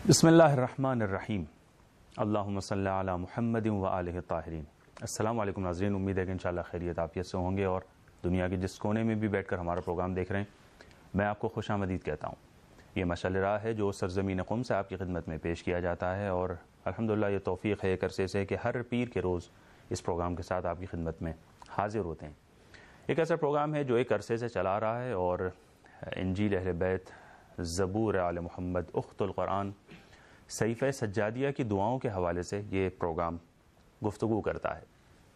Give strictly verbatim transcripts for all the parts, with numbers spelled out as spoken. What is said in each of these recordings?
بسم اللہ الرحمن الرحیم اللہم صلی علی محمد و آلہ الطاہرین۔ السلام علیکم ناظرین، امید ہے کہ انشاءاللہ خیریت عافیت سے ہوں گے اور دنیا کے جس کونے میں بھی بیٹھ کر ہمارا پروگرام دیکھ رہے ہیں میں آپ کو خوش آمدید کہتا ہوں۔ یہ مشعل راہ ہے جو سرزمین قم سے آپ کی خدمت میں پیش کیا جاتا ہے اور الحمدللہ یہ توفیق ہے ایک عرصے سے کہ ہر پیر کے روز اس پروگرام کے ساتھ آپ کی خدمت میں حاضر ہوتے ہیں۔ ایک ایسا پروگرام ہے جو ایک عرصے سے چلا رہا ہے اور انجیل اہل بیت، زبور آل محمد، اخت القرآن، صحیفہ سجادیہ کی دعاؤں کے حوالے سے یہ پروگرام گفتگو کرتا ہے۔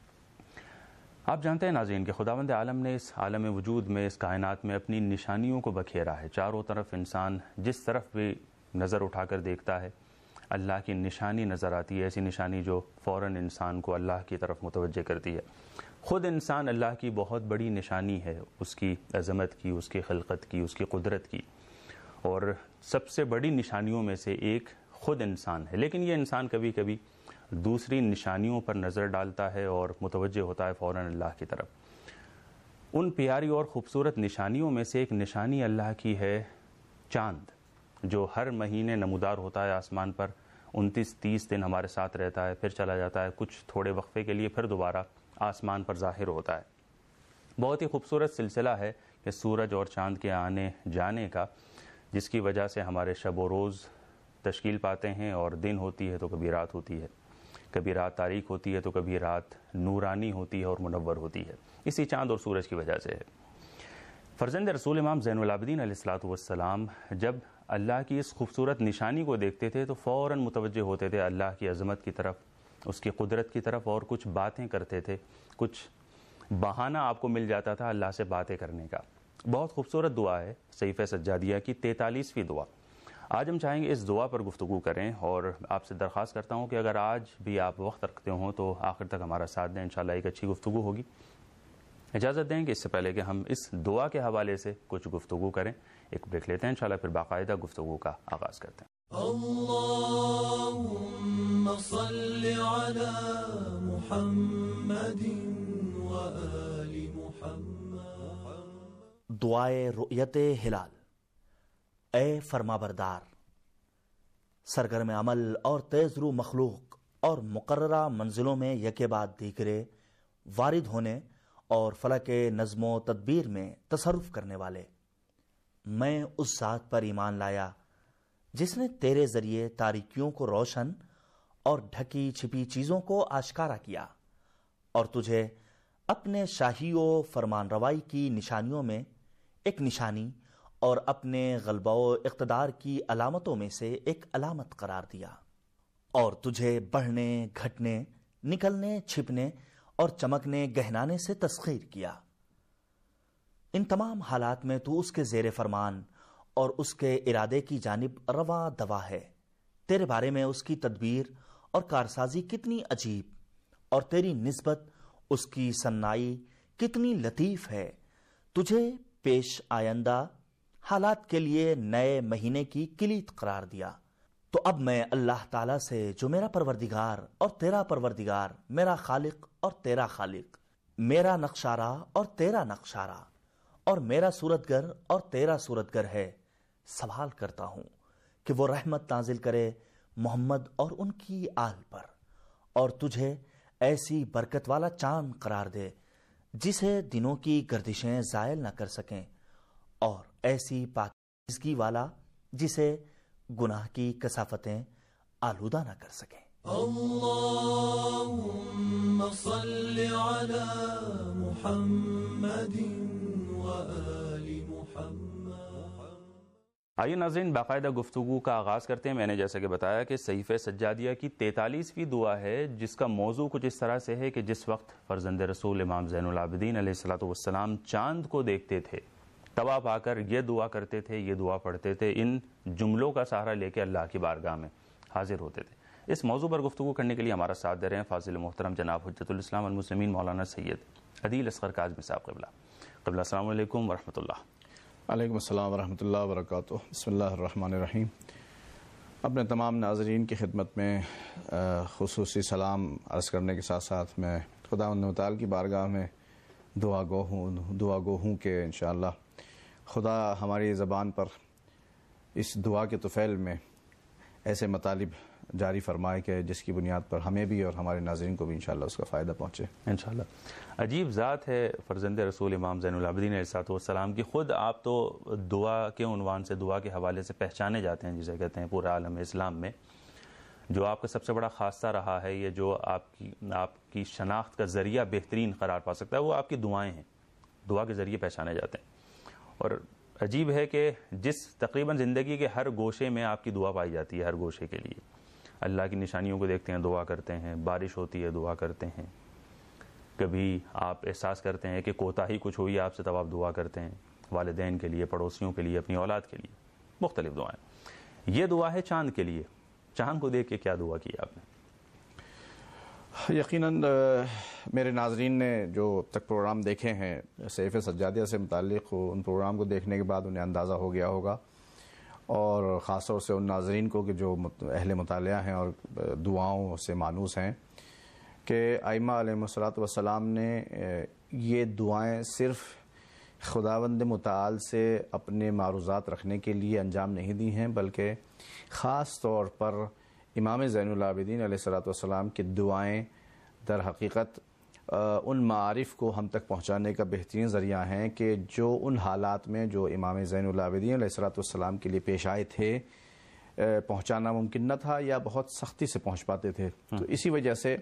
آپ جانتے ہیں ناظرین کہ خداوند عالم نے اس عالم وجود میں، اس کائنات میں اپنی نشانیوں کو بکھیرا ہے۔ چاروں طرف انسان جس طرف بھی نظر اٹھا کر دیکھتا ہے اللہ کی نشانی نظر آتی ہے، ایسی نشانی جو فوراً انسان کو اللہ کی طرف متوجہ کرتی ہے۔ خود انسان اللہ کی بہت بڑی نشانی ہے، اس کی عظمت کی، اس کی خلقت کی، اس کی قدرت کی، اور سب سے بڑی نشانیوں میں سے ایک خود انسان ہے۔ لیکن یہ انسان کبھی کبھی دوسری نشانیوں پر نظر ڈالتا ہے اور متوجہ ہوتا ہے فوراً اللہ کی طرف۔ ان پیاری اور خوبصورت نشانیوں میں سے ایک نشانی اللہ کی ہے چاند، جو ہر مہینے نمودار ہوتا ہے آسمان پر، انتیس تیس دن ہمارے ساتھ رہتا ہے، پھر چلا جاتا ہے کچھ تھوڑے وقفے کے لیے، پھر دوبارہ آسمان پر ظاہر ہوتا ہے۔ بہت ہی خوبصورت سلسلہ ہے کہ سورج اور چاند کے آنے جانے کا، جس کی وجہ سے ہمارے شب و روز تشکیل پاتے ہیں اور دن ہوتی ہے تو کبھی رات ہوتی ہے، کبھی رات تاریک ہوتی ہے تو کبھی رات نورانی ہوتی ہے اور منور ہوتی ہے، اسی چاند اور سورج کی وجہ سے ہے۔ فرزند رسول امام زین العابدین علیہ الصلوۃ والسلام جب اللہ کی اس خوبصورت نشانی کو دیکھتے تھے تو فوراً متوجہ ہوتے تھے اللہ کی عظمت کی طرف، اس کی قدرت کی طرف، اور کچھ باتیں کرتے تھے، کچھ بہانہ آپ کو مل جاتا تھا اللہ سے باتیں کرنے کا۔ بہت خوبصورت دعا ہے صحیفہ سجادیہ کی تینتالیسویں دعا۔ آج ہم چاہیں گے اس دعا پر گفتگو کریں اور آپ سے درخواست کرتا ہوں کہ اگر آج بھی آپ وقت رکھتے ہوں تو آخر تک ہمارا ساتھ دیں، انشاءاللہ ایک اچھی گفتگو ہوگی۔ اجازت دیں کہ اس سے پہلے کہ ہم اس دعا کے حوالے سے کچھ گفتگو کریں، ایک بریک لیتے ہیں، انشاءاللہ پھر باقاعدہ گفتگو کا آغاز کرتے ہیں۔ اللہم صل علی محمد و آل محمد۔ دعائے رؤیت ہلال۔ اے فرما بردار، سرگرم عمل اور تیز رو مخلوق اور مقررہ منزلوں میں یکے بعد دیگرے وارد ہونے اور فلک نظم و تدبیر میں تصرف کرنے والے، میں اس ذات پر ایمان لایا جس نے تیرے ذریعے تاریکیوں کو روشن اور ڈھکی چھپی چیزوں کو آشکارا کیا، اور تجھے اپنے شاہی و فرمان روائی کی نشانیوں میں ایک نشانی اور اپنے غلبہ و اقتدار کی علامتوں میں سے ایک علامت قرار دیا، اور تجھے بڑھنے، گھٹنے، نکلنے، چھپنے اور چمکنے گہنانے سے تسخیر کیا۔ ان تمام حالات میں تو اس کے زیر فرمان اور اس کے ارادے کی جانب رواں دوا ہے۔ تیرے بارے میں اس کی تدبیر اور کارسازی کتنی عجیب، اور تیری نسبت اس کی صنائی کتنی لطیف ہے۔ تجھے پیش آئندہ حالات کے لیے نئے مہینے کی کلید قرار دیا۔ تو اب میں اللہ تعالیٰ سے، جو میرا پروردگار اور تیرا پروردگار، میرا خالق اور تیرا خالق، میرا نقشارہ اور تیرا نقشارہ، اور میرا صورتگر اور تیرا صورتگر ہے، سوال کرتا ہوں کہ وہ رحمت نازل کرے محمد اور ان کی آل پر، اور تجھے ایسی برکت والا چاند قرار دے جسے دنوں کی گردشیں زائل نہ کر سکیں، اور ایسی پاکیزگی والا جسے گناہ کی کثافتیں آلودہ نہ کر سکیں۔ اللہم صل علی محمد و آل محمد۔ آئیے ناظرین باقاعدہ گفتگو کا آغاز کرتے ہیں۔ میں نے جیسا کہ بتایا کہ صحیفہ سجادیہ کی تینتالیسویں دعا ہے، جس کا موضوع کچھ اس طرح سے ہے کہ جس وقت فرزند رسول امام زین العابدین علیہ الصلوۃ والسلام چاند کو دیکھتے تھے، طواف آ کر یہ دعا کرتے تھے، یہ دعا پڑھتے تھے، ان جملوں کا سہارا لے کے اللہ کی بارگاہ میں حاضر ہوتے تھے۔ اس موضوع پر گفتگو کرنے کے لیے ہمارا ساتھ دے رہے ہیں فاضل محترم جناب حجت الاسلام والمسلمین مولانا سید عدیل اصغر کاظمی صاحب قبلہ۔ قبلہ السلام علیکم ورحمۃ اللہ۔ علیکم السلام ورحمۃ اللہ وبرکاتہ۔ بسم اللہ الرحمن الرحیم۔ اپنے تمام ناظرین کی خدمت میں خصوصی سلام عرض کرنے کے ساتھ ساتھ میں خداوند متعال کی بارگاہ میں دعا گو ہوں دعا گو ہوں کہ انشاءاللہ خدا ہماری زبان پر اس دعا کے طفیل میں ایسے مطالب جاری فرمائے کہ جس کی بنیاد پر ہمیں بھی اور ہمارے ناظرین کو بھی انشاءاللہ اس کا فائدہ پہنچے انشاءاللہ. عجیب ذات ہے فرزند رسول امام زین العابدین علیہ الصلوۃ والسلام کی. خود آپ تو دعا کے عنوان سے، دعا کے حوالے سے پہچانے جاتے ہیں جسے کہتے ہیں پورے عالم اسلام میں. جو آپ کا سب سے بڑا خاصہ رہا ہے، یہ جو آپ کی آپ کی شناخت کا ذریعہ بہترین قرار پا سکتا ہے، وہ آپ کی دعائیں ہیں. دعا کے ذریعے پہچانے جاتے ہیں. اور عجیب ہے کہ جس تقریباً زندگی کے ہر گوشے میں آپ کی دعا پائی جاتی ہے، ہر گوشے کے لیے اللہ کی نشانیوں کو دیکھتے ہیں دعا کرتے ہیں، بارش ہوتی ہے دعا کرتے ہیں، کبھی آپ احساس کرتے ہیں کہ کوتاہی کچھ ہوئی آپ سے تب آپ دعا کرتے ہیں، والدین کے لیے، پڑوسیوں کے لیے، اپنی اولاد کے لیے مختلف دعائیں. یہ دعا ہے چاند کے لیے. چاند کو دیکھ کے کیا دعا کی آپ نے؟ یقیناً میرے ناظرین نے جو تک پروگرام دیکھے ہیں سیف سجادیہ سے متعلق، ان پروگرام کو دیکھنے کے بعد انہیں اندازہ ہو گیا ہوگا، اور خاص طور سے ان ناظرین کو کہ جو اہل مطالعہ ہیں اور دعاؤں سے مانوس ہیں، کہ ائمہ علیہ الصلوۃ والسلام نے یہ دعائیں صرف خداوند متعال سے اپنے معروضات رکھنے کے لیے انجام نہیں دی ہیں، بلکہ خاص طور پر امام زین العابدین علیہ الصلوۃ والسلام کی دعائیں در حقیقت ان معارف کو ہم تک پہنچانے کا بہترین ذریعہ ہیں کہ جو ان حالات میں جو امام زین العابدین علیہ الصلوۃ والسلام کے لیے پیش آئے تھے پہنچانا ممکن نہ تھا، یا بہت سختی سے پہنچ پاتے تھے. تو اسی وجہ سے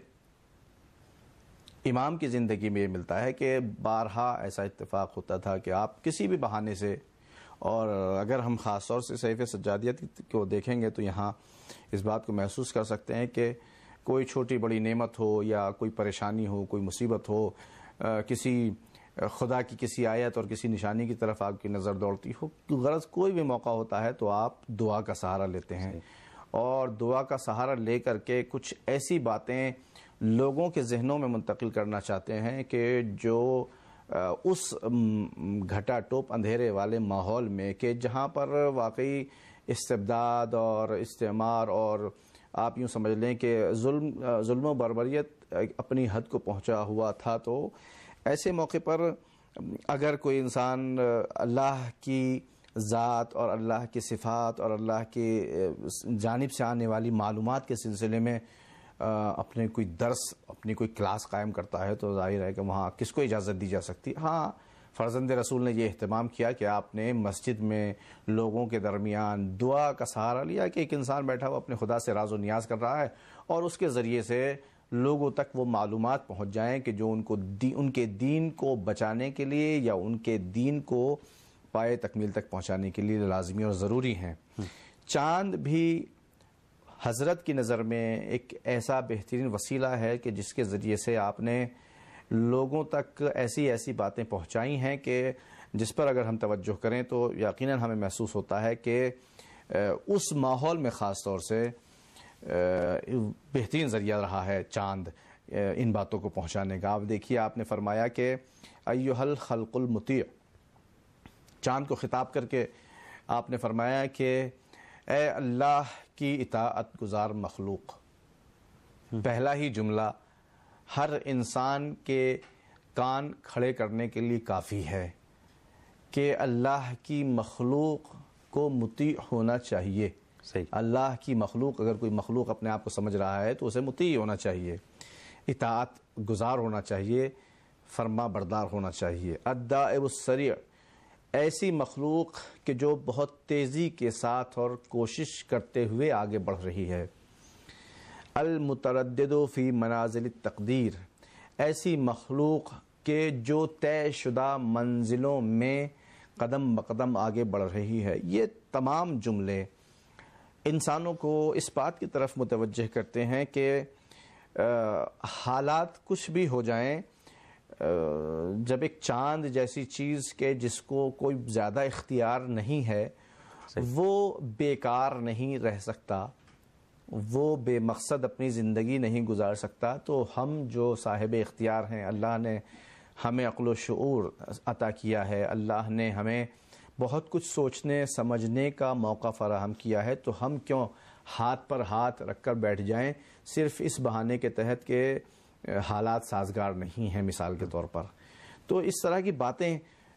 امام کی زندگی میں یہ ملتا ہے کہ بارہا ایسا اتفاق ہوتا تھا کہ آپ کسی بھی بہانے سے، اور اگر ہم خاص طور سے سیف سجادیت کو دیکھیں گے تو یہاں اس بات کو محسوس کر سکتے ہیں کہ کوئی چھوٹی بڑی نعمت ہو یا کوئی پریشانی ہو، کوئی مصیبت ہو، کسی خدا کی کسی آیت اور کسی نشانی کی طرف آپ کی نظر دوڑتی ہو، غرض کوئی بھی موقع ہوتا ہے تو آپ دعا کا سہارا لیتے ہیں، اور دعا کا سہارا لے کر کے کچھ ایسی باتیں لوگوں کے ذہنوں میں منتقل کرنا چاہتے ہیں کہ جو اس گھٹا ٹوپ اندھیرے والے ماحول میں، کہ جہاں پر واقعی استبداد اور استعمار اور آپ یوں سمجھ لیں کہ ظلم ظلم و بربریت اپنی حد کو پہنچا ہوا تھا، تو ایسے موقع پر اگر کوئی انسان اللہ کی ذات اور اللہ کی صفات اور اللہ کی جانب سے آنے والی معلومات کے سلسلے میں اپنے کوئی درس، اپنی کوئی کلاس قائم کرتا ہے تو ظاہر ہے کہ وہاں کس کو اجازت دی جا سکتی. ہاں، فرزند رسول نے یہ اہتمام کیا کہ آپ نے مسجد میں لوگوں کے درمیان دعا کا سہارا لیا کہ ایک انسان بیٹھا ہوا اپنے خدا سے راز و نیاز کر رہا ہے، اور اس کے ذریعے سے لوگوں تک وہ معلومات پہنچ جائیں کہ جو ان کو دی ان کے دین کو بچانے کے لیے یا ان کے دین کو پائے تکمیل تک پہنچانے کے لیے لازمی اور ضروری ہیں. چاند بھی حضرت کی نظر میں ایک ایسا بہترین وسیلہ ہے کہ جس کے ذریعے سے آپ نے لوگوں تک ایسی ایسی باتیں پہنچائی ہیں کہ جس پر اگر ہم توجہ کریں تو یقیناً ہمیں محسوس ہوتا ہے کہ اس ماحول میں خاص طور سے بہترین ذریعہ رہا ہے چاند ان باتوں کو پہنچانے کا. آپ دیکھیے، آپ نے فرمایا کہ ایھا الخلق المطیع، چاند کو خطاب کر کے آپ نے فرمایا کہ اے اللہ کی اطاعت گزار مخلوق. پہلا ہی جملہ ہر انسان کے کان کھڑے کرنے کے لیے کافی ہے کہ اللہ کی مخلوق کو مطیع ہونا چاہیے. صحیح. اللہ کی مخلوق، اگر کوئی مخلوق اپنے آپ کو سمجھ رہا ہے تو اسے مطیع ہونا چاہیے، اطاعت گزار ہونا چاہیے، فرما بردار ہونا چاہیے. الدائب السریع، ایسی مخلوق کہ جو بہت تیزی کے ساتھ اور کوشش کرتے ہوئے آگے بڑھ رہی ہے. المتردد فی منازل التقدیر، ایسی مخلوق کہ جو طے شدہ منزلوں میں قدم بقدم آگے بڑھ رہی ہے. یہ تمام جملے انسانوں کو اس بات کی طرف متوجہ کرتے ہیں کہ حالات کچھ بھی ہو جائیں، جب ایک چاند جیسی چیز کے جس کو کوئی زیادہ اختیار نہیں ہے وہ بیکار نہیں رہ سکتا، وہ بے مقصد اپنی زندگی نہیں گزار سکتا. تو ہم جو صاحب اختیار ہیں، اللہ نے ہمیں عقل و شعور عطا کیا ہے، اللہ نے ہمیں بہت کچھ سوچنے سمجھنے کا موقع فراہم کیا ہے، تو ہم کیوں ہاتھ پر ہاتھ رکھ کر بیٹھ جائیں صرف اس بہانے کے تحت کہ حالات سازگار نہیں ہیں مثال کے طور پر. تو اس طرح کی باتیں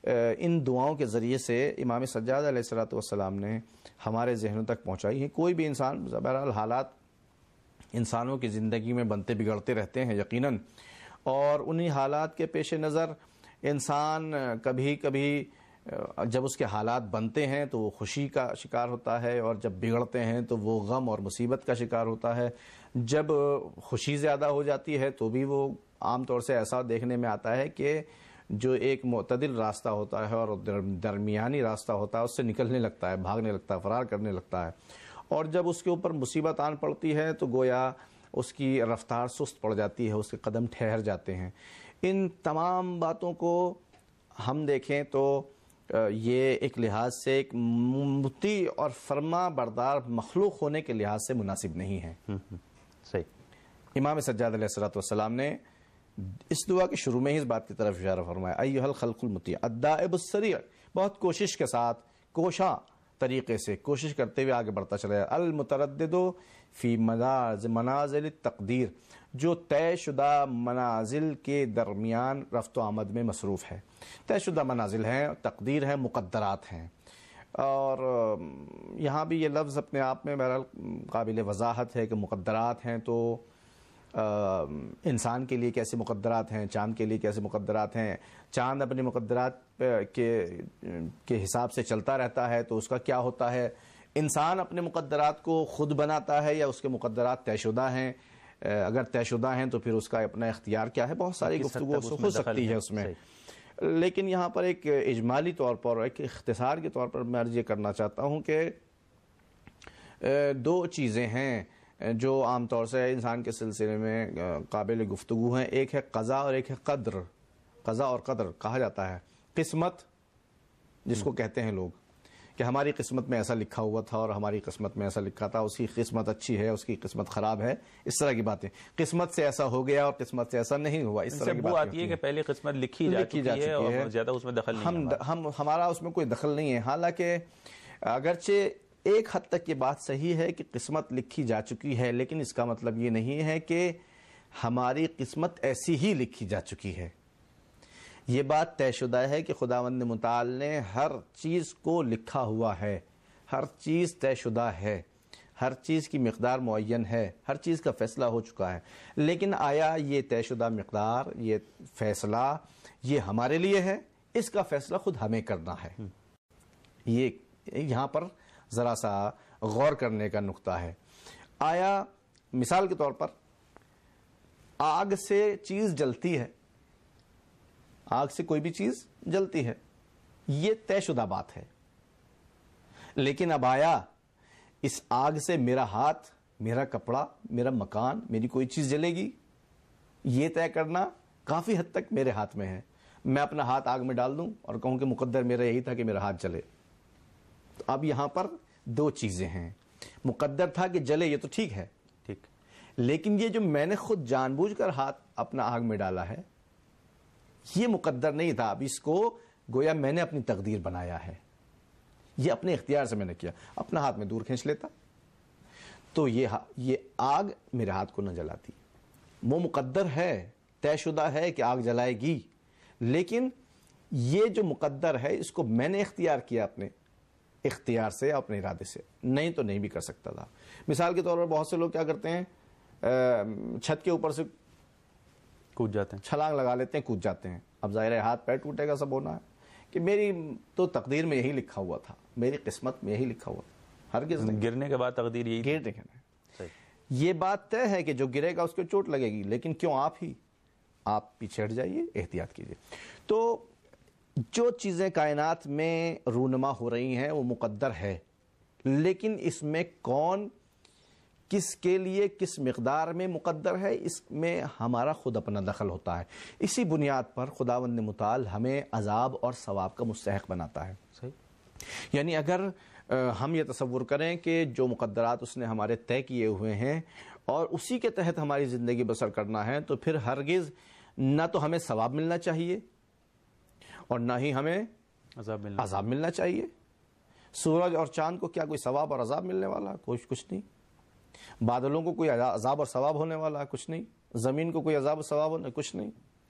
ان دعاؤں کے ذریعے سے امام سجاد علیہ الصلوۃ والسلام نے ہمارے ذہنوں تک پہنچائی ہیں۔ کوئی بھی انسان، بہرحال حالات انسانوں کی زندگی میں بنتے بگڑتے رہتے ہیں یقیناً، اور انہی حالات کے پیش نظر انسان کبھی کبھی جب اس کے حالات بنتے ہیں تو وہ خوشی کا شکار ہوتا ہے، اور جب بگڑتے ہیں تو وہ غم اور مصیبت کا شکار ہوتا ہے۔ جب خوشی زیادہ ہو جاتی ہے تو بھی وہ عام طور سے ایسا دیکھنے میں آتا ہے کہ جو ایک معتدل راستہ ہوتا ہے اور درمیانی راستہ ہوتا ہے اس سے نکلنے لگتا ہے، بھاگنے لگتا ہے، فرار کرنے لگتا ہے، اور جب اس کے اوپر مصیبت آن پڑتی ہے تو گویا اس کی رفتار سست پڑ جاتی ہے، اس کے قدم ٹھہر جاتے ہیں۔ ان تمام باتوں کو ہم دیکھیں تو یہ ایک لحاظ سے ایک مطیع اور فرما بردار مخلوق ہونے کے لحاظ سے مناسب نہیں ہے۔ صحیح۔ امام سجاد علیہ الصلوۃ والسلام نے اس دعا کے شروع میں ہی اس بات کی طرف اشارہ فرمایا، ایھا الخلق المطیع الدائب السریع، بہت کوشش کے ساتھ، کوشاں طریقے سے کوشش کرتے ہوئے آگے بڑھتا چلا جائے، المتردد فی منازل التقدیر، جو طے شدہ منازل کے درمیان رفت و آمد میں مصروف ہے۔ طے شدہ منازل ہیں، تقدیر ہے، مقدرات ہیں، اور یہاں بھی یہ لفظ اپنے آپ میں بہرحال قابل وضاحت ہے کہ مقدرات ہیں تو انسان کے لیے کیسے مقدرات ہیں، چاند کے لیے کیسے مقدرات ہیں۔ چاند اپنے مقدرات کے کے حساب سے چلتا رہتا ہے تو اس کا کیا ہوتا ہے؟ انسان اپنے مقدرات کو خود بناتا ہے یا اس کے مقدرات طے شدہ ہیں؟ اگر طے شدہ ہیں تو پھر اس کا اپنا اختیار کیا ہے؟ بہت ساری گفتگو ہو سکتی ہے اس میں، لیکن یہاں پر ایک اجمالی طور پر، ایک اختصار کے طور پر میں عرض یہ کرنا چاہتا ہوں کہ دو چیزیں ہیں جو عام طور سے انسان کے سلسلے میں قابل گفتگو ہیں، ایک ہے قضا اور ایک ہے قدر۔ قضا اور قدر کہا جاتا ہے، قسمت جس کو کہتے ہیں لوگ کہ ہماری قسمت میں ایسا لکھا ہوا تھا اور ہماری قسمت میں ایسا لکھا تھا، اس کی قسمت اچھی ہے، اس کی قسمت خراب ہے، اس طرح کی باتیں، قسمت سے ایسا ہو گیا اور قسمت سے ایسا نہیں ہوا، اس طرح کی بات آتی ہے کہ پہلے قسمت لکھی جا چکی ہے اور زیادہ اس میں دخل نہیں ہے، ہم ہمارا اس میں کوئی دخل نہیں ہے۔ حالانکہ اگرچہ ایک حد تک یہ بات صحیح ہے کہ قسمت لکھی جا چکی ہے، لیکن اس کا مطلب یہ نہیں ہے کہ ہماری قسمت ایسی ہی لکھی جا چکی ہے۔ یہ بات طے شدہ ہے کہ خداوند متعال نے ہر چیز کو لکھا ہوا ہے، ہر چیز طے شدہ ہے، ہر چیز کی مقدار معین ہے، ہر چیز کا فیصلہ ہو چکا ہے، لیکن آیا یہ طے شدہ مقدار، یہ فیصلہ یہ ہمارے لیے ہے؟ اس کا فیصلہ خود ہمیں کرنا ہے۔ یہ یہاں پر ذرا سا غور کرنے کا نقطہ ہے۔ آیا مثال کے طور پر آگ سے چیز جلتی ہے، آگ سے کوئی بھی چیز جلتی ہے، یہ طے شدہ بات ہے، لیکن اب آیا اس آگ سے میرا ہاتھ، میرا کپڑا، میرا مکان، میری کوئی چیز جلے گی؟ یہ طے کرنا کافی حد تک میرے ہاتھ میں ہے۔ میں اپنا ہاتھ آگ میں ڈال دوں اور کہوں کہ مقدر میرا یہی تھا کہ میرا ہاتھ جلے، تو اب یہاں پر دو چیزیں ہیں۔ مقدر تھا کہ جلے، یہ تو ٹھیک ہے، ٹھیک، لیکن یہ جو میں نے خود جان بوجھ کر ہاتھ اپنا آگ میں ڈالا ہے، یہ مقدر نہیں تھا۔ اب اس کو گویا میں نے اپنی تقدیر بنایا ہے، یہ اپنے اختیار سے میں نے کیا، اپنا ہاتھ میں دور کھینچ لیتا تو یہ یہ آگ میرے ہاتھ کو نہ جلاتی۔ وہ مقدر ہے، طے شدہ ہے کہ آگ جلائے گی، لیکن یہ جو مقدر ہے اس کو میں نے اختیار کیا اپنے اختیار سے، اپنے ارادے سے، نہیں تو نہیں بھی کر سکتا تھا۔ مثال کے طور پر بہت سے لوگ کیا کرتے ہیں، چھت کے اوپر سے کود جاتے ہیں، چھلانگ لگا لیتے ہیں، کود جاتے ہیں۔ اب ظاہر ہے ہاتھ پیر ٹوٹے گا، سب ہونا ہے کہ میری تو تقدیر میں یہی لکھا ہوا تھا، میری قسمت میں یہی لکھا ہوا تھا، ہرگز نہیں۔ گرنے کے بعد تقدیر یہی گر دیکھنا، یہ بات طے ہے کہ جو گرے گا اس کو چوٹ لگے گی، لیکن کیوں آپ ہی آپ پیچھے ہٹ جائیے، احتیاط کیجیے۔ تو جو چیزیں کائنات میں رونما ہو رہی ہیں وہ مقدر ہے، لیکن اس میں کون کس کے لیے کس مقدار میں مقدر ہے، اس میں ہمارا خود اپنا دخل ہوتا ہے۔ اسی بنیاد پر خداوند متعال ہمیں عذاب اور ثواب کا مستحق بناتا ہے۔ صحیح، یعنی اگر ہم یہ تصور کریں کہ جو مقدرات اس نے ہمارے طے کیے ہوئے ہیں اور اسی کے تحت ہماری زندگی بسر کرنا ہے، تو پھر ہرگز نہ تو ہمیں ثواب ملنا چاہیے اور نہ ہی ہمیں عذاب ملنا عذاب ملنا چاہیے۔ سورج اور چاند کو کیا کوئی ثواب اور عذاب ملنے والا؟ کچھ کچھ نہیں۔ بادلوں کو کوئی عذاب اور ثواب ہونے والا؟ کچھ نہیں۔ زمین کو کوئی عذاب اور ثواب ہونے؟ کچھ نہیں۔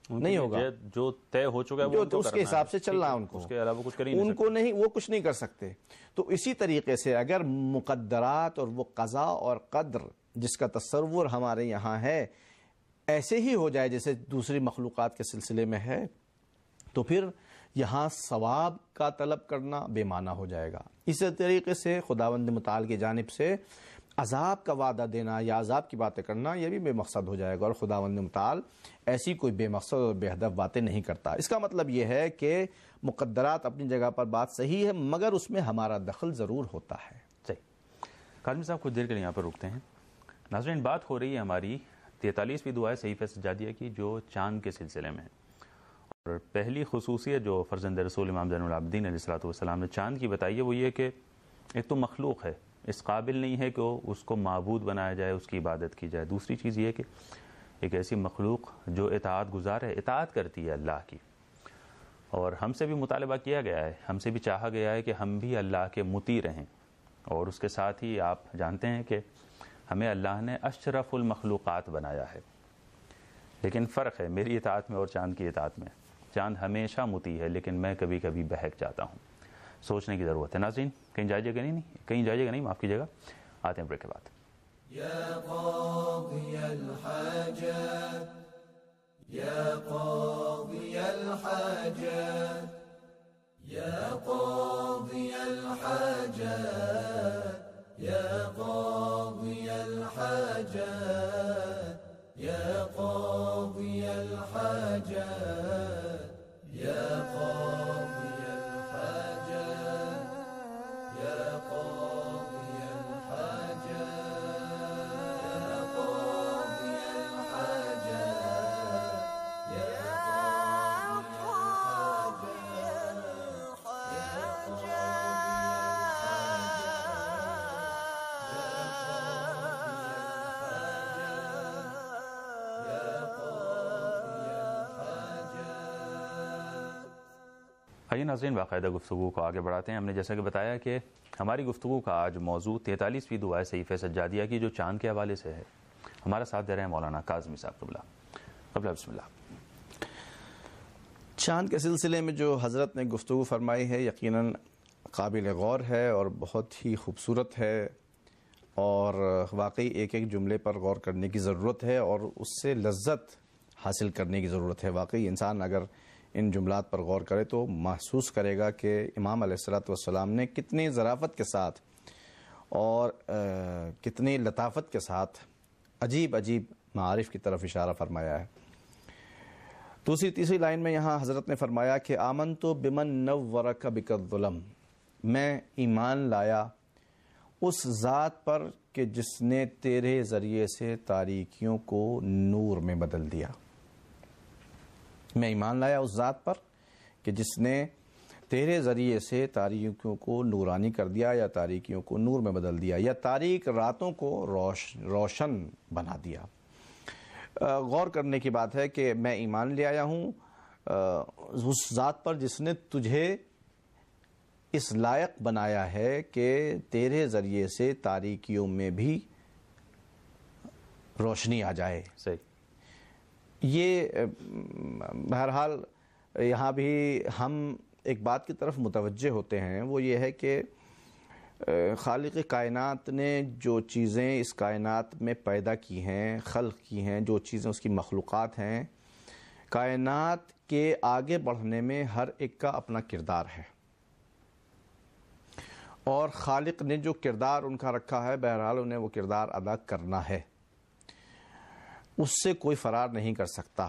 نہیں ہوگا، جو طے ہو چکا ہے جو وہ اس کے حساب سے چل رہا ہے ان کو، اس کے علاوہ کچھ کر ہی نہیں ان کو نہیں، وہ کچھ نہیں کر سکتے۔ تو اسی طریقے سے اگر مقدرات اور وہ قضاء اور قدر جس کا تصور ہمارے یہاں ہے ایسے ہی ہو جائے جیسے دوسری مخلوقات کے سلسلے میں ہے، تو پھر یہاں ثواب کا طلب کرنا بے معنی ہو جائے گا۔ اسی طریقے سے خداوند متعال کی جانب سے عذاب کا وعدہ دینا یا عذاب کی باتیں کرنا یہ بھی بے مقصد ہو جائے گا، اور خداوند متعال ایسی کوئی بے مقصد اور بے ہدف باتیں نہیں کرتا۔ اس کا مطلب یہ ہے کہ مقدرات اپنی جگہ پر بات صحیح ہے، مگر اس میں ہمارا دخل ضرور ہوتا ہے۔ صحیح۔ کاظمی صاحب کچھ دیر کے لیے یہاں پر رکتے ہیں۔ ناظرین، بات ہو رہی ہے ہماری تینتالیسویں دعائے صحیفہ سجادیہ کی جو چاند کے سلسلے میں ہے، اور پہلی خصوصیت جو فرزند رسول امام زین العابدین علیہ الصلوۃ والسلام نے چاند کی بتائی ہے وہ یہ کہ ایک تو مخلوق ہے، اس قابل نہیں ہے کہ اس کو معبود بنایا جائے، اس کی عبادت کی جائے۔ دوسری چیز یہ کہ ایک ایسی مخلوق جو اطاعت گزار ہے، اطاعت کرتی ہے اللہ کی، اور ہم سے بھی مطالبہ کیا گیا ہے، ہم سے بھی چاہا گیا ہے کہ ہم بھی اللہ کے مطیع رہیں، اور اس کے ساتھ ہی آپ جانتے ہیں کہ ہمیں اللہ نے اشرف المخلوقات بنایا ہے۔ لیکن فرق ہے میری اطاعت میں اور چاند کی اطاعت میں۔ چاند ہمیشہ مطیع ہے، لیکن میں کبھی کبھی بہک جاتا ہوں۔ سوچنے کی ضرورت ہے۔ ناظرین، کہیں جائیے گا نہیں کہیں جائیے گا نہیں معاف کیجیے گا، آتے ہیں بریک کے بعد۔ يا قاضي الحاجات يا قاضي الحاجات يا قاضي الحاجات يا قاضي الحاجات يا قاضي الحاجات يا قاضي الحاجات يا قاضي آئیے ناظرین، باقاعدہ گفتگو کو آگے بڑھاتے ہیں۔ ہم نے جیسا کہ بتایا کہ ہماری گفتگو کا آج موضوع تینتالیسویں دعائے صحیفہ سجادیہ کی جو چاند کے حوالے سے ہے۔ ہمارا ساتھ دے رہے ہیں مولانا کاظمی صاحب قبلہ قبلہ بسم اللہ۔ چاند کے سلسلے میں جو حضرت نے گفتگو فرمائی ہے یقیناً قابل غور ہے اور بہت ہی خوبصورت ہے، اور واقعی ایک ایک جملے پر غور کرنے کی ضرورت ہے اور اس سے لذت حاصل کرنے کی ضرورت ہے۔ واقعی انسان اگر ان جملات پر غور کرے تو محسوس کرے گا کہ امام علیہ الصلوۃ والسلام نے کتنی ظرافت کے ساتھ اور کتنی لطافت کے ساتھ عجیب عجیب معارف کی طرف اشارہ فرمایا ہے۔ دوسری تیسری لائن میں یہاں حضرت نے فرمایا کہ آمنت بمن نورک بک الظلم، میں ایمان لایا اس ذات پر کہ جس نے تیرے ذریعے سے تاریکیوں کو نور میں بدل دیا۔ میں ایمان لایا اس ذات پر کہ جس نے تیرے ذریعے سے تاریکیوں کو نورانی کر دیا، یا تاریکیوں کو نور میں بدل دیا، یا تاریک راتوں کو روش روشن بنا دیا۔ غور کرنے کی بات ہے کہ میں ایمان لے آیا ہوں اس ذات پر جس نے تجھے اس لائق بنایا ہے کہ تیرے ذریعے سے تاریکیوں میں بھی روشنی آ جائے۔ صحیح۔ یہ بہرحال یہاں بھی ہم ایک بات کی طرف متوجہ ہوتے ہیں، وہ یہ ہے کہ خالق کائنات نے جو چیزیں اس کائنات میں پیدا کی ہیں، خلق کی ہیں، جو چیزیں اس کی مخلوقات ہیں، کائنات کے آگے بڑھنے میں ہر ایک کا اپنا کردار ہے، اور خالق نے جو کردار ان کا رکھا ہے بہرحال انہیں وہ کردار ادا کرنا ہے، اس سے کوئی فرار نہیں کر سکتا۔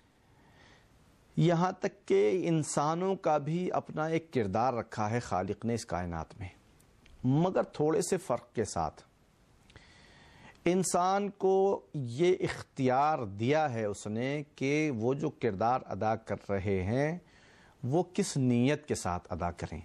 یہاں تک کہ انسانوں کا بھی اپنا ایک کردار رکھا ہے خالق نے اس کائنات میں، مگر تھوڑے سے فرق کے ساتھ۔ انسان کو یہ اختیار دیا ہے اس نے کہ وہ جو کردار ادا کر رہے ہیں وہ کس نیت کے ساتھ ادا کریں۔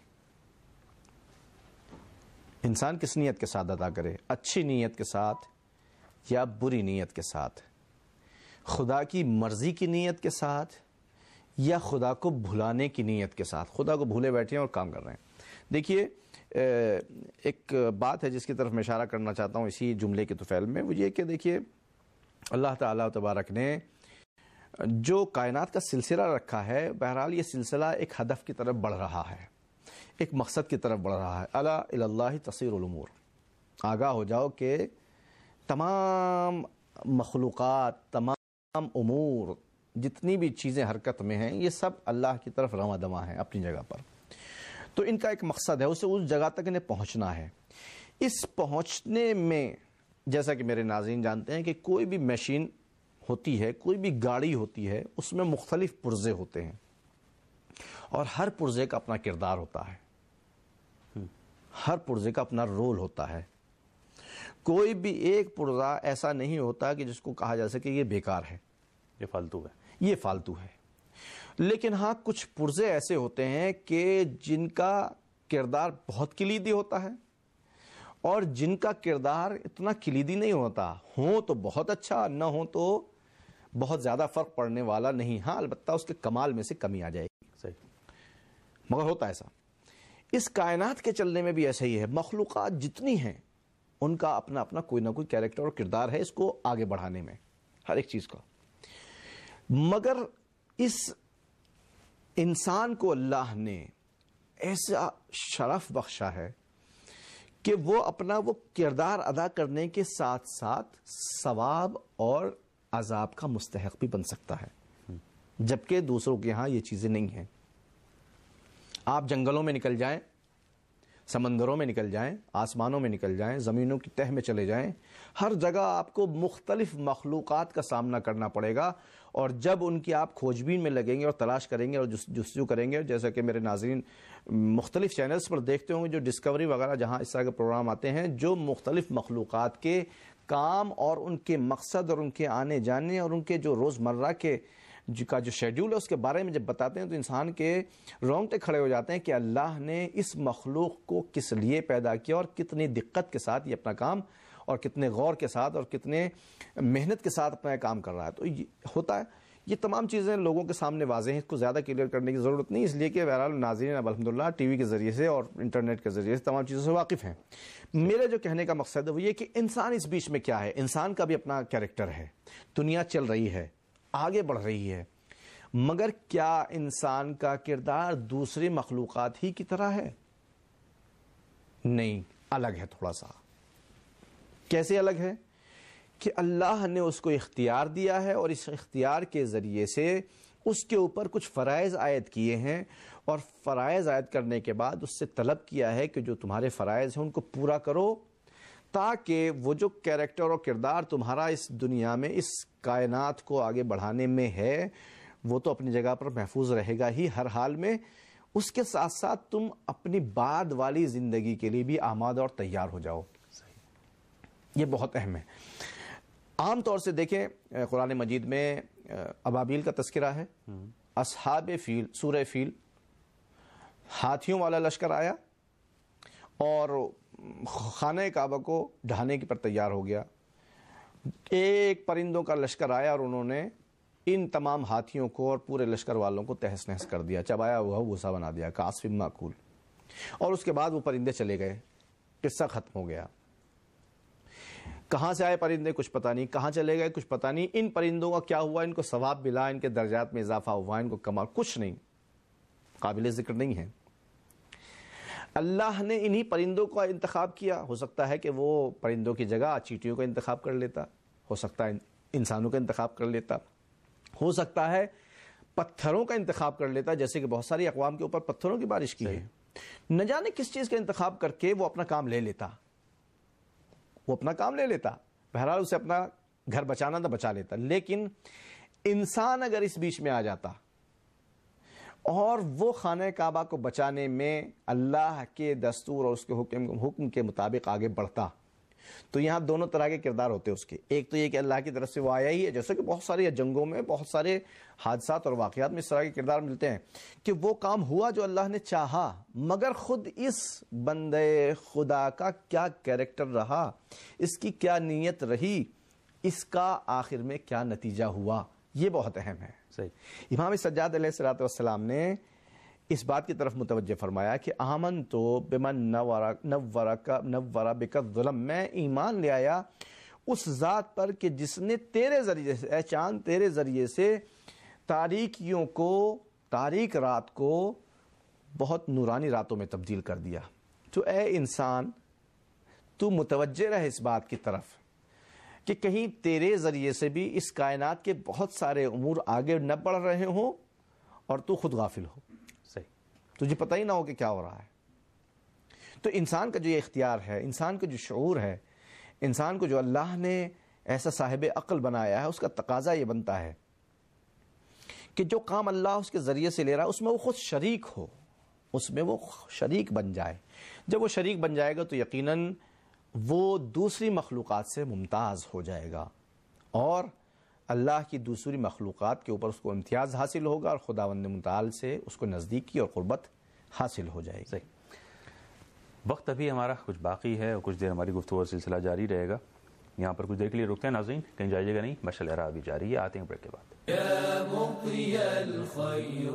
انسان کس نیت کے ساتھ ادا کرے، اچھی نیت کے ساتھ یا بری نیت کے ساتھ، خدا کی مرضی کی نیت کے ساتھ یا خدا کو بھلانے کی نیت کے ساتھ۔ خدا کو بھولے بیٹھے ہیں اور کام کر رہے ہیں۔ دیکھیے ایک بات ہے جس کی طرف میں اشارہ کرنا چاہتا ہوں اسی جملے کے طفیل میں، وہ یہ کہ دیکھیے اللہ تعالیٰ تبارک نے جو کائنات کا سلسلہ رکھا ہے، بہرحال یہ سلسلہ ایک ہدف کی طرف بڑھ رہا ہے، ایک مقصد کی طرف بڑھ رہا ہے۔ الا الی اللہ تصیر الامور، آگاہ ہو جاؤ کہ تمام مخلوقات، تمام امور، جتنی بھی چیزیں حرکت میں ہیں، یہ سب اللہ کی طرف رواں دواں ہیں اپنی جگہ پر۔ تو ان کا ایک مقصد ہے، اسے اس جگہ تک انہیں پہنچنا ہے۔ اس پہنچنے میں جیسا کہ میرے ناظرین جانتے ہیں کہ کوئی بھی مشین ہوتی ہے، کوئی بھی گاڑی ہوتی ہے، اس میں مختلف پرزے ہوتے ہیں اور ہر پرزے کا اپنا کردار ہوتا ہے، ہر پرزے کا اپنا رول ہوتا ہے۔ کوئی بھی ایک پرزہ ایسا نہیں ہوتا کہ جس کو کہا جا سکے یہ بیکار ہے، یہ فالتو ہے، یہ فالتو ہے۔ لیکن ہاں کچھ پرزے ایسے ہوتے ہیں کہ جن کا کردار بہت کلیدی ہوتا ہے اور جن کا کردار اتنا کلیدی نہیں ہوتا، ہوں تو بہت اچھا، نہ ہوں تو بہت زیادہ فرق پڑنے والا نہیں، ہاں البتہ اس کے کمال میں سے کمی آ جائے گی، صحیح، مگر ہوتا ایسا۔ اس کائنات کے چلنے میں بھی ایسا ہی ہے، مخلوقات جتنی ہیں ان کا اپنا اپنا کوئی نہ کوئی کیریکٹر اور کردار ہے اس کو آگے بڑھانے میں، ہر ایک چیز کا۔ مگر اس انسان کو اللہ نے ایسا شرف بخشا ہے کہ وہ اپنا وہ کردار ادا کرنے کے ساتھ ساتھ ثواب اور عذاب کا مستحق بھی بن سکتا ہے، جبکہ دوسروں کے ہاں یہ چیزیں نہیں ہیں۔ آپ جنگلوں میں نکل جائیں، سمندروں میں نکل جائیں، آسمانوں میں نکل جائیں، زمینوں کی تہ میں چلے جائیں، ہر جگہ آپ کو مختلف مخلوقات کا سامنا کرنا پڑے گا، اور جب ان کی آپ کھوج بین میں لگیں گے اور تلاش کریں گے اور جستجو کریں گے، جیسا کہ میرے ناظرین مختلف چینلز پر دیکھتے ہوں گے، جو ڈسکوری وغیرہ جہاں اس طرح کے پروگرام آتے ہیں، جو مختلف مخلوقات کے کام اور ان کے مقصد اور ان کے آنے جانے اور ان کے جو روزمرہ کے کا جو شیڈیول ہے اس کے بارے میں جب بتاتے ہیں تو انسان کے رونگٹے کھڑے ہو جاتے ہیں کہ اللہ نے اس مخلوق کو کس لیے پیدا کیا اور کتنی دقت کے ساتھ یہ اپنا کام اور کتنے غور کے ساتھ اور کتنے محنت کے ساتھ اپنا کام کر رہا ہے۔ تو یہ ہوتا ہے، یہ تمام چیزیں لوگوں کے سامنے واضح ہیں، اس کو زیادہ کلیئر کرنے کی ضرورت نہیں، اس لیے کہ بہرحال ناظرین اب الحمدللہ ٹی وی کے ذریعے سے اور انٹرنیٹ کے ذریعے سے تمام چیزوں سے واقف ہیں۔ میرے جو کہنے کا مقصد ہے وہ یہ کہ انسان اس بیچ میں کیا ہے، انسان کا بھی اپنا کیریکٹر ہے، دنیا چل رہی ہے، آگے بڑھ رہی ہے، مگر کیا انسان کا کردار دوسری مخلوقات ہی کی طرح ہے؟ نہیں، الگ ہے تھوڑا سا۔ کیسے الگ ہے؟ کہ اللہ نے اس کو اختیار دیا ہے اور اس اختیار کے ذریعے سے اس کے اوپر کچھ فرائض عائد کیے ہیں، اور فرائض عائد کرنے کے بعد اس سے طلب کیا ہے کہ جو تمہارے فرائض ہیں ان کو پورا کرو، تاکہ وہ جو کیریکٹر اور کردار تمہارا اس دنیا میں اس کائنات کو آگے بڑھانے میں ہے وہ تو اپنی جگہ پر محفوظ رہے گا ہی ہر حال میں، اس کے ساتھ ساتھ تم اپنی بعد والی زندگی کے لیے بھی آمادہ اور تیار ہو جاؤ۔ یہ بہت اہم ہے۔ عام طور سے دیکھیں قرآن مجید میں ابابیل کا تذکرہ ہے، اصحاب فیل، سورہ فیل، ہاتھیوں والا لشکر آیا اور خانہ کعبہ کو ڈھانے کی پر تیار ہو گیا۔ ایک پرندوں کا لشکر آیا اور انہوں نے ان تمام ہاتھیوں کو اور پورے لشکر والوں کو تہس نہس کر دیا، چبایا ہوا بھوسا بنا دیا، کعصف ماکول، اور اس کے بعد وہ پرندے چلے گئے، قصہ ختم ہو گیا۔ کہاں سے آئے پرندے کچھ پتہ نہیں، کہاں چلے گئے کچھ پتہ نہیں، ان پرندوں کا کیا ہوا، ان کو ثواب ملا، ان کے درجات میں اضافہ ہوا، ان کو کمال، کچھ نہیں، قابل ذکر نہیں ہے۔ اللہ نے انہی پرندوں کا انتخاب کیا، ہو سکتا ہے کہ وہ پرندوں کی جگہ چیٹیوں کا انتخاب کر لیتا، ہو سکتا ہے انسانوں کا انتخاب کر لیتا، ہو سکتا ہے پتھروں کا انتخاب کر لیتا، جیسے کہ بہت ساری اقوام کے اوپر پتھروں کی بارش کی ہے، نہ جانے کس چیز کا انتخاب کر کے وہ اپنا کام لے لیتا، وہ اپنا کام لے لیتا، بہرحال اسے اپنا گھر بچانا تھا بچا لیتا۔ لیکن انسان اگر اس بیچ میں آ جاتا اور وہ خانہ کعبہ کو بچانے میں اللہ کے دستور اور اس کے حکم حکم کے مطابق آگے بڑھتا، تو یہاں دونوں طرح کے کردار ہوتے اس کے۔ ایک تو یہ کہ اللہ کی طرف سے وہ آیا ہی ہے، جیسے کہ بہت ساری جنگوں میں بہت سارے حادثات اور واقعات میں اس طرح کے کردار ملتے ہیں کہ وہ کام ہوا جو اللہ نے چاہا، مگر خود اس بندے خدا کا کیا کیریکٹر رہا، اس کی کیا نیت رہی، اس کا آخر میں کیا نتیجہ ہوا، یہ بہت اہم ہے۔ صحیح۔ امام سجاد علیہ الصلوۃ والسلام نے اس بات کی طرف متوجہ فرمایا کہ آمنتو بمن نورا نورا بک الظلم، میں ایمان لے آیا اس ذات پر کہ جس نے تیرے ذریعے سے، اے چاند تیرے ذریعے سے تاریکیوں کو، تاریک رات کو بہت نورانی راتوں میں تبدیل کر دیا۔ تو اے انسان تو متوجہ رہ اس بات کی طرف کہ کہیں تیرے ذریعے سے بھی اس کائنات کے بہت سارے امور آگے نہ بڑھ رہے ہوں اور تو خود غافل ہو، صحیح، تجھے پتہ ہی نہ ہو کہ کیا ہو رہا ہے۔ تو انسان کا جو یہ اختیار ہے، انسان کا جو شعور ہے، انسان کو جو اللہ نے ایسا صاحب عقل بنایا ہے، اس کا تقاضا یہ بنتا ہے کہ جو کام اللہ اس کے ذریعے سے لے رہا ہے اس میں وہ خود شریک ہو، اس میں وہ شریک بن جائے۔ جب وہ شریک بن جائے گا تو یقیناً وہ دوسری مخلوقات سے ممتاز ہو جائے گا اور اللہ کی دوسری مخلوقات کے اوپر اس کو امتیاز حاصل ہوگا اور خداوند متعال سے اس کو نزدیکی اور قربت حاصل ہو جائے گی۔ صحیح۔ وقت ابھی ہمارا کچھ باقی ہے اور کچھ دیر ہماری گفتگو کا سلسلہ جاری رہے گا، یہاں پر کچھ دیر کے لیے رکتے ہیں ناظرین، کہیں جائیے گا نہیں، مشعل راہ ابھی جاری ہے، آتے ہیں بریک کے بعد۔ يا مقضي الخيرات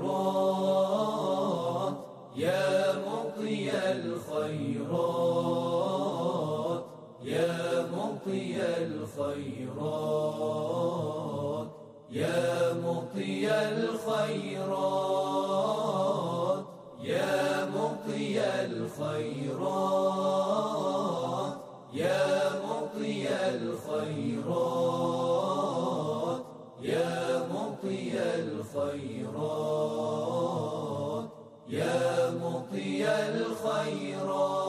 يا مقضي الخيرات يا مقضي الخيرات يا مقضي الخيرات يا مقضي الخيرات يا مقضي الخيرات يا مقضي الخيرات يا مقضي الخيرات۔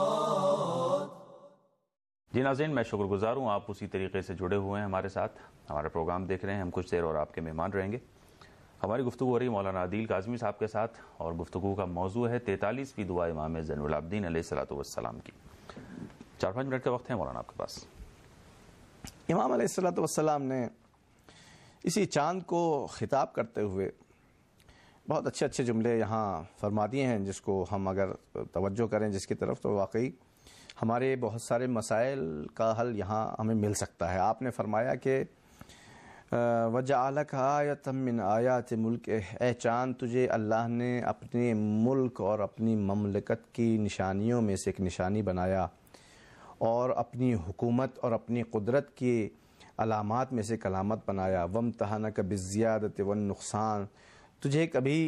جی ناظرین، میں شکر گزار ہوں آپ اسی طریقے سے جڑے ہوئے ہیں ہمارے ساتھ، ہمارا پروگرام دیکھ رہے ہیں، ہم کچھ دیر اور آپ کے مہمان رہیں گے۔ ہماری گفتگو ہو رہی ہے مولانا عادل کاظمی صاحب کے ساتھ اور گفتگو کا موضوع ہے تینتالیسویں دعا امام زین العابدین علیہ الصلوۃ والسلام کی۔ چار پانچ منٹ کا وقت ہے مولانا آپ کے پاس۔ امام علیہ الصلوۃ والسلام نے اسی چاند کو خطاب کرتے ہوئے بہت اچھے اچھے جملے یہاں فرما دیے ہیں، جس کو ہم اگر توجہ کریں جس کی طرف تو واقعی ہمارے بہت سارے مسائل کا حل یہاں ہمیں مل سکتا ہے۔ آپ نے فرمایا کہ وَجَعَلَكَ آیَةً مِّنْ آیَاتِ مُلْکِهِ، اے چاند تجھے اللہ نے اپنے ملک اور اپنی مملکت کی نشانیوں میں سے ایک نشانی بنایا اور اپنی حکومت اور اپنی قدرت کی علامات میں سے ایک علامت بنایا۔ وَامْتَحَنَكَ بِالزِّيَادَةِ وَالنُّقْصَانِ، تجھے کبھی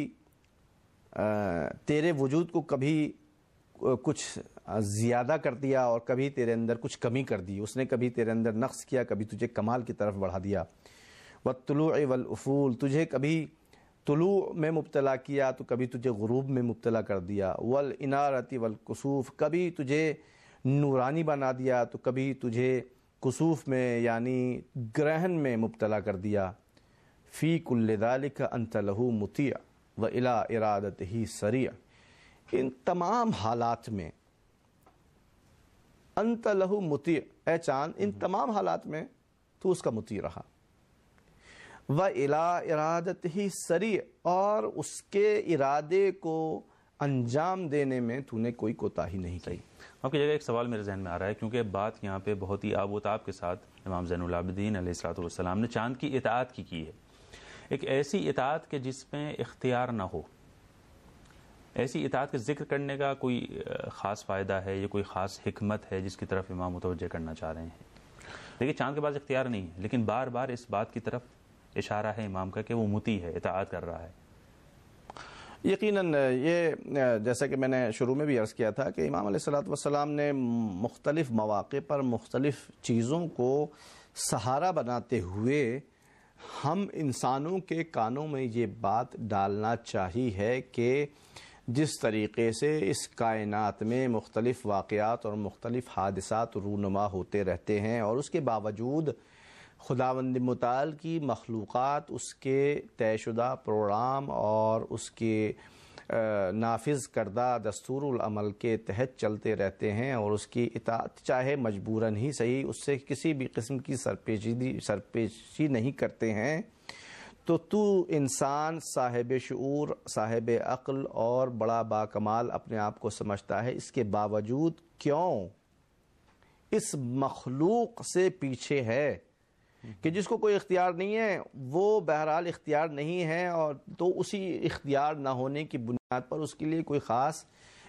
تیرے وجود کو کبھی کچھ زیادہ کر دیا اور کبھی تیرے اندر کچھ کمی کر دی، اس نے کبھی تیرے اندر نقص کیا، کبھی تجھے کمال کی طرف بڑھا دیا۔ وَالطُّلُوعِ وَالْأُفُولِ، تجھے کبھی طلوع میں مبتلا کیا تو کبھی تجھے غروب میں مبتلا کر دیا۔ وَالْإِنَارَةِ وَالْكُسُوفِ، کبھی تجھے نورانی بنا دیا تو کبھی تجھے کسوف میں یعنی گرہن میں مبتلا کر دیا۔ فی کل ذالک انت لہ مطیع و الی ارادتہ سریع، ان تمام حالات میں انت لہ مطیع، اے چاند ان تمام حالات میں تو اس کا مطیع رہا۔ و الی ارادتہ سریع، اور اس کے ارادے کو انجام دینے میں تو نے کوئی کوتاہی نہیں کی۔ آپ کی جگہ ایک سوال میرے ذہن میں آ رہا ہے، کیونکہ بات یہاں پہ بہت ہی آب و تاب کے ساتھ امام زین العابدین علیہ الصلوۃ والسلام نے چاند کی اطاعت کی کی ہے، ایک ایسی اطاعت کہ جس میں اختیار نہ ہو۔ ایسی اطاعت کا ذکر کرنے کا کوئی خاص فائدہ ہے یا کوئی خاص حکمت ہے جس کی طرف امام متوجہ کرنا چاہ رہے ہیں؟ دیکھیے چاند کے پاس اختیار نہیں ہے، لیکن بار بار اس بات کی طرف اشارہ ہے امام کا کہ وہ مطیع ہے، اطاعت کر رہا ہے۔ یقیناً یہ جیسا کہ میں نے شروع میں بھی عرض کیا تھا کہ امام علیہ الصلوۃ والسلام نے مختلف مواقع پر مختلف چیزوں کو سہارا بناتے ہوئے ہم انسانوں کے کانوں میں یہ بات ڈالنا چاہیے کہ جس طریقے سے اس کائنات میں مختلف واقعات اور مختلف حادثات رونما ہوتے رہتے ہیں اور اس کے باوجود خداوند متعال کی مخلوقات اس کے طے شدہ پروگرام اور اس کے نافذ کردہ دستور العمل کے تحت چلتے رہتے ہیں اور اس کی اطاعت چاہے مجبوراً ہی صحیح اس سے کسی بھی قسم کی سرپیشی سرپیشی نہیں کرتے ہیں، تو تو انسان صاحب شعور، صاحب عقل اور بڑا باکمال اپنے آپ کو سمجھتا ہے، اس کے باوجود کیوں اس مخلوق سے پیچھے ہے کہ جس کو کوئی اختیار نہیں ہے، وہ بہرحال اختیار نہیں ہے، اور تو اسی اختیار نہ ہونے کی بنیاد پر اس کے لیے کوئی خاص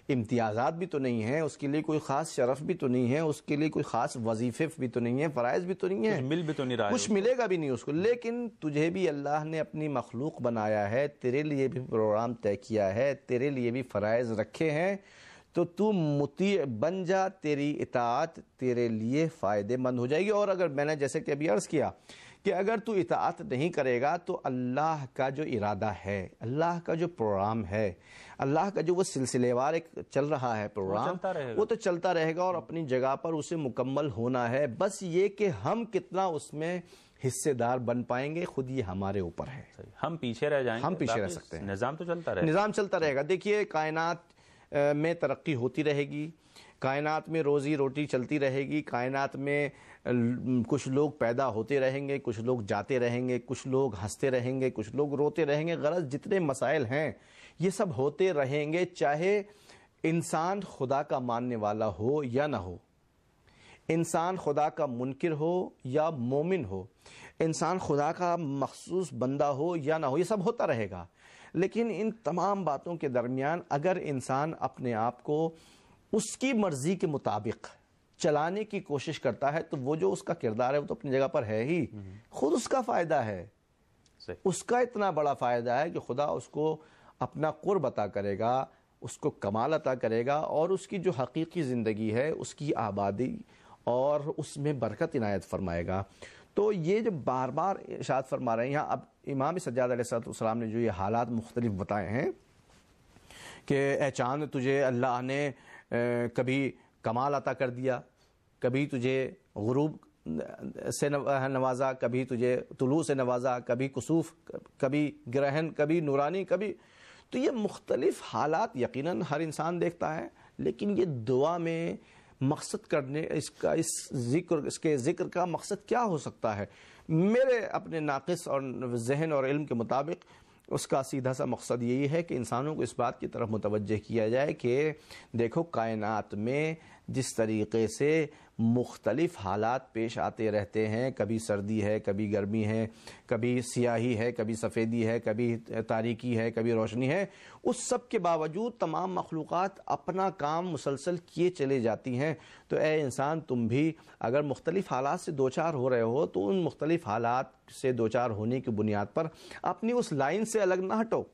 امتیازات بھی تو نہیں ہیں، اس کے لیے کوئی خاص شرف بھی تو نہیں ہے، اس کے لیے کوئی خاص وظیفے بھی تو نہیں ہے، فرائض بھی تو نہیں ہے، کچھ مل بھی تو نہیں رہا ہے، کچھ ملے گا بھی نہیں اس کو. لیکن تجھے بھی اللہ نے اپنی مخلوق بنایا ہے، تیرے لیے بھی پروگرام طے کیا ہے، تیرے لیے بھی فرائض رکھے ہیں، تو تو مطیع بن جا، تیری اطاعت تیرے لیے فائدہ مند ہو جائے گی. اور اگر میں نے جیسے کہ ابھی عرض کیا کہ اگر تو اطاعت نہیں کرے گا تو اللہ کا جو ارادہ ہے، اللہ کا جو پروگرام ہے، اللہ کا جو وہ سلسلے وار ایک چل رہا ہے پروگرام، وہ تو چلتا رہے گا اور اپنی جگہ پر اسے مکمل ہونا ہے. بس یہ کہ ہم کتنا اس میں حصے دار بن پائیں گے خود یہ ہمارے اوپر ہے. ہم پیچھے رہ جائیں گے، ہم پیچھے رہ سکتے ہیں، نظام تو چلتا رہے گا. نظام چلتا رہے گا. دیکھیے کائنات میں ترقی ہوتی رہے گی، کائنات میں روزی روٹی چلتی رہے گی، کائنات میں کچھ لوگ پیدا ہوتے رہیں گے، کچھ لوگ جاتے رہیں گے، کچھ لوگ ہنستے رہیں گے، کچھ لوگ روتے رہیں گے. غرض جتنے مسائل ہیں یہ سب ہوتے رہیں گے، چاہے انسان خدا کا ماننے والا ہو یا نہ ہو، انسان خدا کا منکر ہو یا مومن ہو، انسان خدا کا مخصوص بندہ ہو یا نہ ہو، یہ سب ہوتا رہے گا. لیکن ان تمام باتوں کے درمیان اگر انسان اپنے آپ کو اس کی مرضی کے مطابق چلانے کی کوشش کرتا ہے تو وہ جو اس کا کردار ہے وہ تو اپنی جگہ پر ہے ہی، خود اس کا فائدہ ہے، اس کا اتنا بڑا فائدہ ہے کہ خدا اس کو اپنا قرب عطا کرے گا، اس کو کمال عطا کرے گا، اور اس کی جو حقیقی زندگی ہے اس کی آبادی اور اس میں برکت عنایت فرمائے گا. تو یہ جو بار بار ارشاد فرما رہے ہیں یہاں، اب امام سجاد علیہ السلام نے جو یہ حالات مختلف بتائے ہیں کہ اے چاند تجھے اللہ نے کبھی کمال عطا کر دیا، کبھی تجھے غروب سے نوازا، کبھی تجھے طلوع سے نوازا، کبھی کسوف، کبھی گرہن، کبھی نورانی، کبھی. تو یہ مختلف حالات یقیناً ہر انسان دیکھتا ہے، لیکن یہ دعا میں مقصد کرنے اس کا اس ذکر اس کے ذکر کا مقصد کیا ہو سکتا ہے؟ میرے اپنے ناقص اور ذہن اور علم کے مطابق اس کا سیدھا سا مقصد یہی ہے کہ انسانوں کو اس بات کی طرف متوجہ کیا جائے کہ دیکھو کائنات میں جس طریقے سے مختلف حالات پیش آتے رہتے ہیں، کبھی سردی ہے، کبھی گرمی ہے، کبھی سیاہی ہے، کبھی سفیدی ہے، کبھی تاریکی ہے، کبھی روشنی ہے، اس سب کے باوجود تمام مخلوقات اپنا کام مسلسل کیے چلے جاتی ہیں. تو اے انسان تم بھی اگر مختلف حالات سے دوچار ہو رہے ہو تو ان مختلف حالات سے دوچار ہونے کی بنیاد پر اپنی اس لائن سے الگ نہ ہٹو،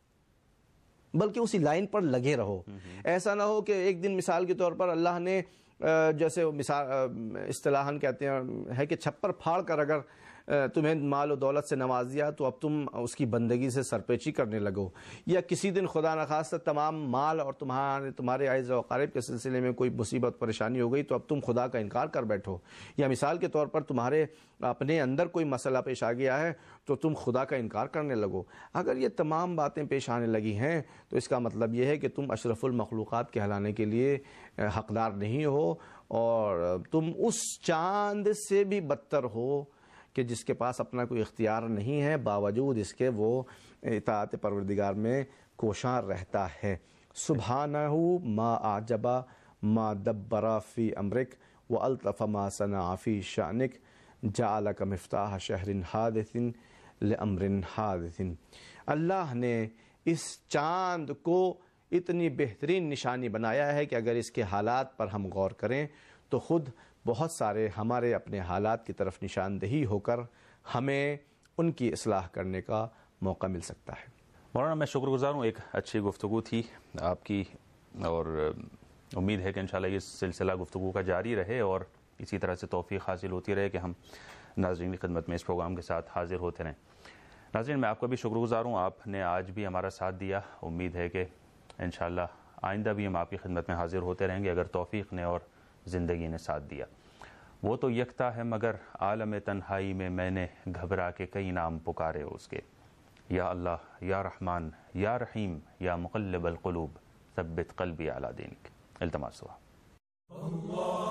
بلکہ اسی لائن پر لگے رہو. ایسا نہ ہو کہ ایک دن مثال کے طور پر اللہ نے جیسے مثال اصطلاحاً کہتے ہیں ہے کہ چھپر پھاڑ کر اگر تمہیں مال و دولت سے نواز دیا تو اب تم اس کی بندگی سے سرپیچی کرنے لگو، یا کسی دن خدا نخواستہ تمام مال اور تمہارے تمہارے اعز و اقارب کے سلسلے میں کوئی مصیبت پریشانی ہو گئی تو اب تم خدا کا انکار کر بیٹھو، یا مثال کے طور پر تمہارے اپنے اندر کوئی مسئلہ پیش آ گیا ہے تو تم خدا کا انکار کرنے لگو. اگر یہ تمام باتیں پیش آنے لگی ہیں تو اس کا مطلب یہ ہے کہ تم اشرف المخلوقات کہلانے کے لیے حقدار نہیں ہو، اور تم اس چاند سے بھی بدتر ہو کہ جس کے پاس اپنا کوئی اختیار نہیں ہے، باوجود اس کے وہ اطاعت پروردگار میں کوشاں رہتا ہے. سبحانہ ما اعجبا ما دبرا فی امرک والطف ما صنع فی شأنک جعلک مفتاح شہر حادث لامر حادث. اللہ نے اس چاند کو اتنی بہترین نشانی بنایا ہے کہ اگر اس کے حالات پر ہم غور کریں تو خود بہت سارے ہمارے اپنے حالات کی طرف نشاندہی ہو کر ہمیں ان کی اصلاح کرنے کا موقع مل سکتا ہے. مولانا میں شکر گزار ہوں، ایک اچھی گفتگو تھی آپ کی، اور امید ہے کہ انشاءاللہ یہ سلسلہ گفتگو کا جاری رہے اور اسی طرح سے توفیق حاصل ہوتی رہے کہ ہم ناظرین کی خدمت میں اس پروگرام کے ساتھ حاضر ہوتے رہیں. ناظرین میں آپ کا بھی شکر گزار ہوں، آپ نے آج بھی ہمارا ساتھ دیا. امید ہے کہ انشاءاللہ آئندہ بھی ہم آپ کی خدمت میں حاضر ہوتے رہیں گے اگر توفیق نے اور زندگی نے ساتھ دیا. وہ تو یکتا ہے مگر عالم تنہائی میں میں نے گھبرا کے کئی نام پکارے اس کے. یا اللہ، یا رحمان، یا رحیم، یا مقلب القلوب ثبت قلبی علی دینک. التماس ہوا.